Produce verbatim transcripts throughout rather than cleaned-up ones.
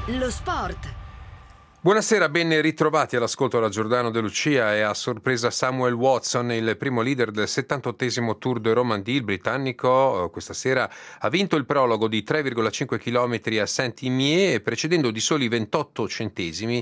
Lo sport. Buonasera, ben ritrovati all'ascolto da Giordano De Lucia. E a sorpresa Samuel Watson, il primo leader del settantottesimo Tour de Romandie. Il britannico questa sera ha vinto il prologo di tre virgola cinque chilometri a Saint-Imier, precedendo di soli ventotto centesimi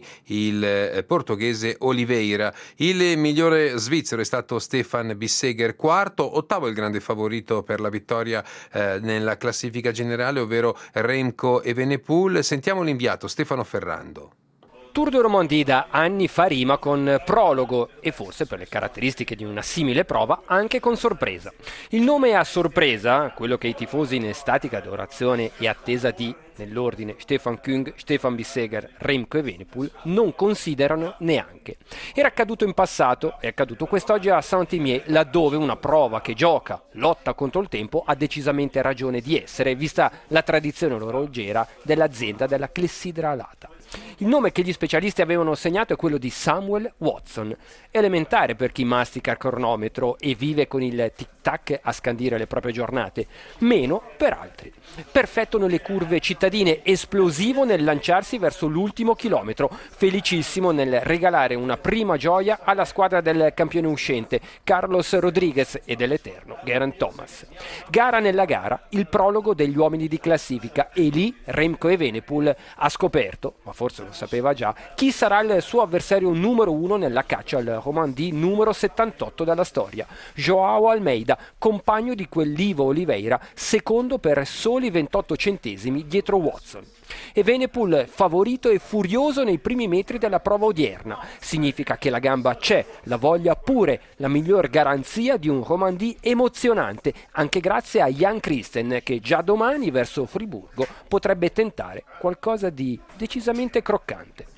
il portoghese Oliveira. Il migliore svizzero è stato Stefan Bissegger, quarto. Ottavo il grande favorito per la vittoria eh, nella classifica generale, ovvero Remco Evenepoel. Sentiamo l'inviato Stefano Ferrando. Tour de Romandie da anni fa rima con prologo e forse per le caratteristiche di una simile prova anche con sorpresa. Il nome a sorpresa, quello che i tifosi in estatica adorazione e attesa di, nell'ordine, Stefan Küng, Stefan Bissegger, Remco Evenepoel, non considerano neanche. Era accaduto in passato, è accaduto quest'oggi a Saint-Imier, laddove una prova che gioca, lotta contro il tempo, ha decisamente ragione di essere, vista la tradizione orologiera dell'azienda della clessidra alata. Il nome che gli specialisti avevano segnato è quello di Samuel Watson, elementare per chi mastica il cronometro e vive con il tic-tac a scandire le proprie giornate, meno per altri. Perfetto nelle curve cittadine, esplosivo nel lanciarsi verso l'ultimo chilometro, felicissimo nel regalare una prima gioia alla squadra del campione uscente, Carlos Rodriguez, e dell'eterno Geraint Thomas. Gara nella gara, il prologo degli uomini di classifica, e lì Remco Evenepoel ha scoperto, ma forse lo sapeva già, chi sarà il suo avversario numero uno nella caccia al Romandie numero settantotto della storia, Joao Almeida, compagno di quell'Ivo Oliveira, secondo per soli ventotto centesimi dietro Watson. Evenepoel favorito e furioso nei primi metri della prova odierna. Significa che la gamba c'è, la voglia pure, la miglior garanzia di un Romandie emozionante, anche grazie a Jan Christen, che già domani verso Friburgo potrebbe tentare qualcosa di decisamente croccante.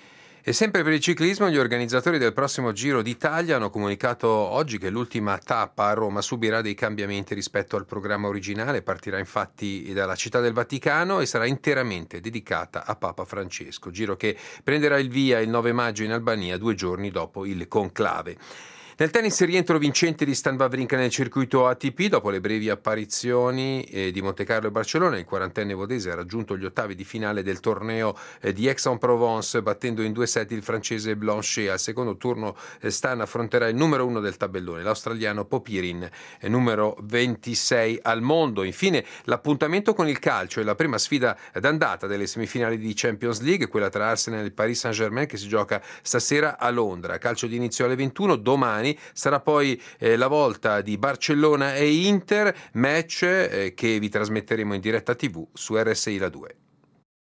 E sempre per il ciclismo, gli organizzatori del prossimo Giro d'Italia hanno comunicato oggi che l'ultima tappa a Roma subirà dei cambiamenti rispetto al programma originale. Partirà infatti dalla Città del Vaticano e sarà interamente dedicata a Papa Francesco. Giro che prenderà il via il nove maggio in Albania, due giorni dopo il conclave. Nel tennis, rientro vincente di Stan Wawrinka nel circuito A T P dopo le brevi apparizioni eh, di Montecarlo e Barcellona. Il quarantenne vodese ha raggiunto gli ottavi di finale del torneo eh, di Aix-en-Provence, battendo in due set il francese Blanchet. Al secondo turno eh, Stan affronterà il numero uno del tabellone, l'australiano Popirin, eh, numero ventisei al mondo. Infine l'appuntamento con il calcio e la prima sfida d'andata delle semifinali di Champions League, quella tra Arsenal e il Paris Saint-Germain, che si gioca stasera a Londra. Calcio di inizio alle ventuno. Domani sarà poi eh, la volta di Barcellona e Inter, match eh, che vi trasmetteremo in diretta tivù su R S I La due.